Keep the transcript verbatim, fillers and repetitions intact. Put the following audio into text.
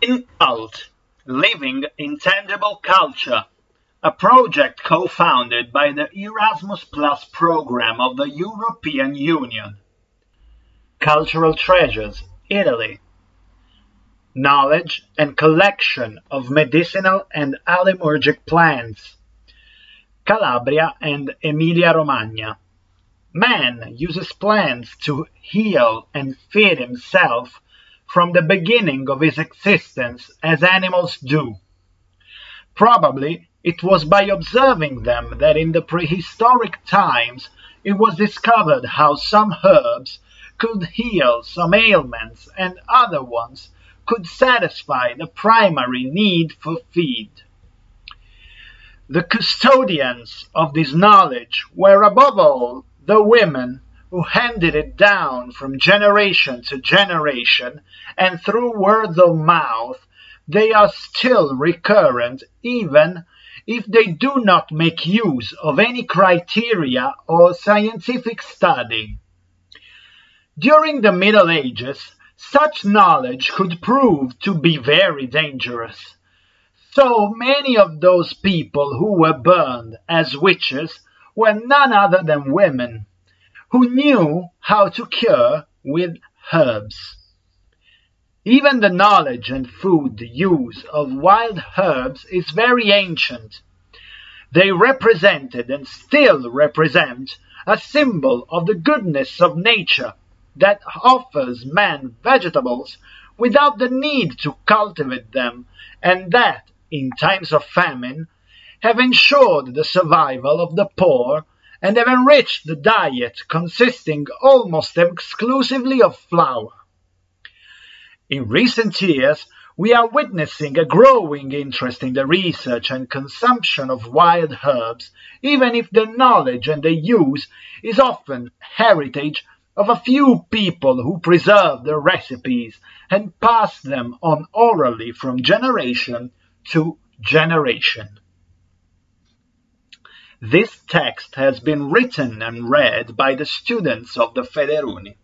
InCult, Living Intangible Culture, a project co-founded by the Erasmus Plus program of the European Union. Cultural Treasures, Italy. Knowledge and collection of medicinal and allomorgic plants. Calabria and Emilia-Romagna. Man uses plants to heal and feed himself from the beginning of his existence as animals do. Probably it was by observing them that in the prehistoric times it was discovered how some herbs could heal some ailments and other ones could satisfy the primary need for feed. The custodians of this knowledge were above all the women who handed it down from generation to generation, and through word of mouth they are still recurrent even if they do not make use of any criteria or scientific study. During the Middle Ages, such knowledge could prove to be very dangerous. So many of those people who were burned as witches were none other than women, who knew how to cure with herbs. Even the knowledge and food use of wild herbs is very ancient. They represented and still represent a symbol of the goodness of nature that offers man vegetables without the need to cultivate them, and that, in times of famine, have ensured the survival of the poor and have enriched the diet consisting almost exclusively of flour. In recent years, we are witnessing a growing interest in the research and consumption of wild herbs, even if the knowledge and the use is often heritage of a few people who preserve the recipes and pass them on orally from generation to generation. This text has been written and read by the students of the Federuni.